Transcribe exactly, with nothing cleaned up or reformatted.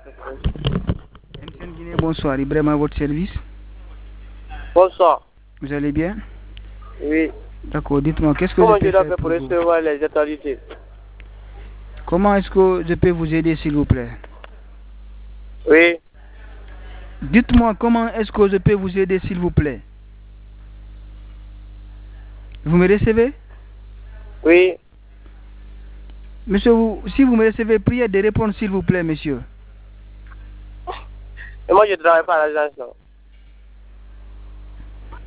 M C N Guinée, bonsoir. Ibrahim à votre service. Bonsoir. Vous allez bien? Oui. D'accord, dites-moi, qu'est-ce que Comment je peux je dois faire faire pour pour vous? recevoir les autorités? Comment est-ce que je peux vous aider, s'il vous plaît? Oui. Dites-moi, comment est-ce que je peux vous aider, s'il vous plaît? Vous me recevez? Oui. Monsieur, vous, si vous me recevez, priez de répondre, s'il vous plaît, monsieur. Et moi, je ne travaille pas à l'agence, non.